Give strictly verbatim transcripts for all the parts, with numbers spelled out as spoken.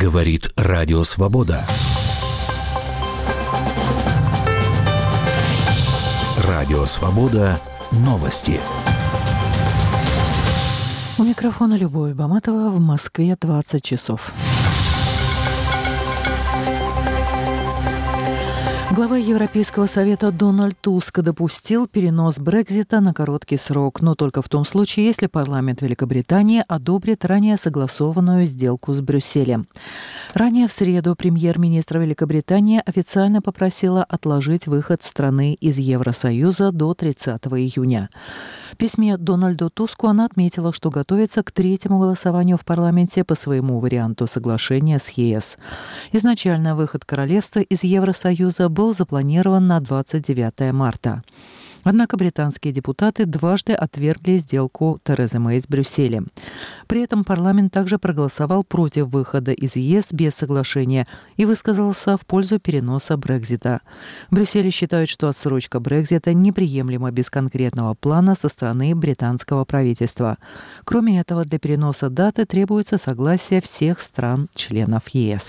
Говорит Радио Свобода. Радио Свобода. Новости. У микрофона Любовь Баматова. В Москве двадцать часов. Глава Европейского совета Дональд Туск допустил перенос Брексита на короткий срок, но только в том случае, если парламент Великобритании одобрит ранее согласованную сделку с Брюсселем. Ранее в среду премьер-министр Великобритании официально попросила отложить выход страны из Евросоюза до тридцатого июня. В письме Дональду Туску она отметила, что готовится к третьему голосованию в парламенте по своему варианту соглашения с ЕС. Изначально выход королевства из Евросоюза был запланирован на двадцать девятое марта. Однако британские депутаты дважды отвергли сделку Терезы Мэй с Брюсселем. При этом парламент также проголосовал против выхода из ЕС без соглашения и высказался в пользу переноса Брексита. В Брюсселе считают, что отсрочка Брексита неприемлема без конкретного плана со стороны британского правительства. Кроме этого, для переноса даты требуется согласие всех стран-членов ЕС.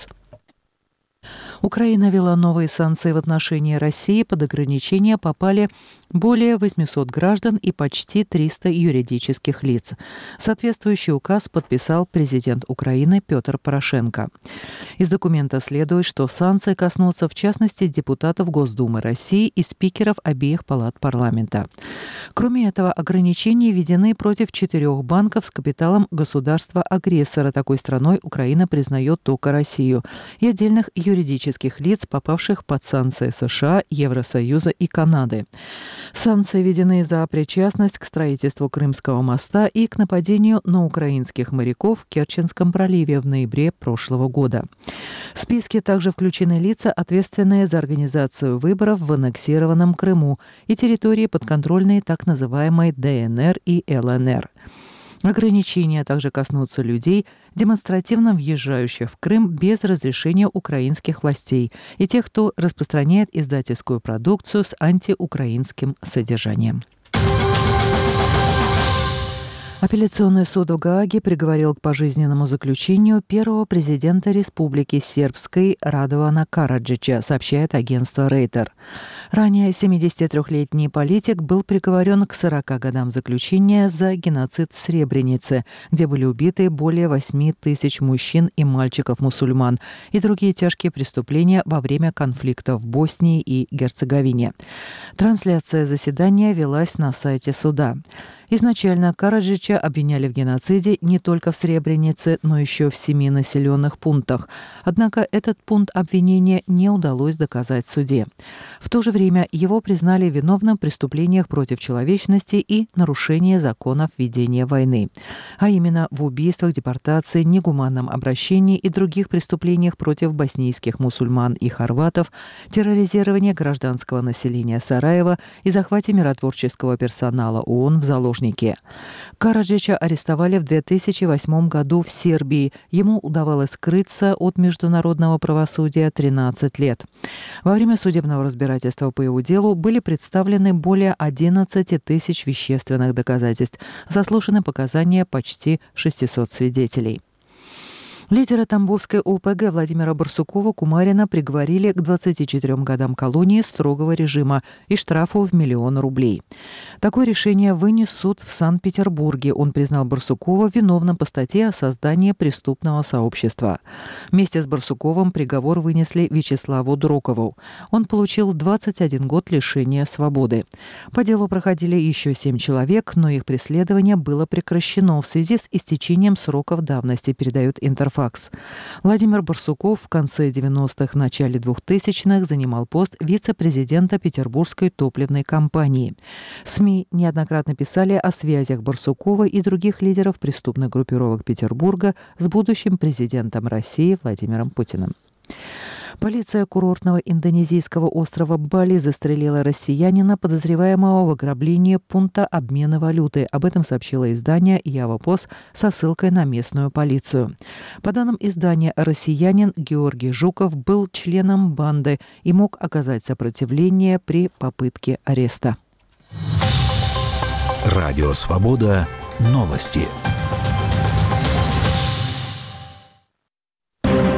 Украина ввела новые санкции в отношении России. Под ограничения попали более восемьсот граждан и почти триста юридических лиц. Соответствующий указ подписал президент Украины Петр Порошенко. Из документа следует, что санкции коснутся в частности депутатов Госдумы России и спикеров обеих палат парламента. Кроме этого, ограничения введены против четырех банков с капиталом государства-агрессора. Такой страной Украина признает только Россию и отдельных юридических лиц, попавших под санкции США, Евросоюза и Канады. Санкции введены за причастность к строительству Крымского моста и к нападению на украинских моряков в Керченском проливе в ноябре прошлого года. В списке также включены лица, ответственные за организацию выборов в аннексированном Крыму и территории, подконтрольные так называемой ДНР и ЛНР. Ограничения также коснутся людей, демонстративно въезжающих в Крым без разрешения украинских властей, и тех, кто распространяет издательскую продукцию с антиукраинским содержанием. Апелляционный суд в Гааге приговорил к пожизненному заключению первого президента Республики Сербской Радована Караджича, сообщает агентство Рейтер. Ранее семидесятитрёхлетний политик был приговорен к сорока годам заключения за геноцид в Сребренице, где были убиты более восьми тысяч мужчин и мальчиков-мусульман, и другие тяжкие преступления во время конфликта в Боснии и Герцеговине. Трансляция заседания велась на сайте суда. Изначально Караджича обвиняли в геноциде не только в Сребренице, но еще в семи населенных пунктах. Однако этот пункт обвинения не удалось доказать в суде. В то же время его признали виновным в преступлениях против человечности и нарушении законов ведения войны. А именно в убийствах, депортации, негуманном обращении и других преступлениях против боснийских мусульман и хорватов, терроризировании гражданского населения Сараева и захвате миротворческого персонала ООН в заложники. Караджича арестовали в две тысячи восьмом году в Сербии. Ему удавалось скрыться от международного правосудия тринадцать лет. Во время судебного разбирательства по его делу были представлены более одиннадцати тысяч вещественных доказательств. Заслушаны показания почти шестисот свидетелей. Лидера Тамбовской ОПГ Владимира Барсукова-Кумарина приговорили к двадцати четырем годам колонии строгого режима и штрафу в миллион рублей. Такое решение вынес суд в Санкт-Петербурге. Он признал Барсукова виновным по статье о создании преступного сообщества. Вместе с Барсуковым приговор вынесли Вячеславу Дрокову. Он получил двадцать один год лишения свободы. По делу проходили еще семь человек, но их преследование было прекращено в связи с истечением сроков давности, передает Интерфакс. Владимир Барсуков в конце девяностых, начале двухтысячных занимал пост вице-президента Петербургской топливной компании. СМИ неоднократно писали о связях Барсукова и других лидеров преступных группировок Петербурга с будущим президентом России Владимиром Путиным. Полиция курортного индонезийского острова Бали застрелила россиянина, подозреваемого в ограблении пункта обмена валюты. Об этом сообщило издание «Явапост» со ссылкой на местную полицию. По данным издания, россиянин Георгий Жуков был членом банды и мог оказать сопротивление при попытке ареста. Радио Свобода. Новости.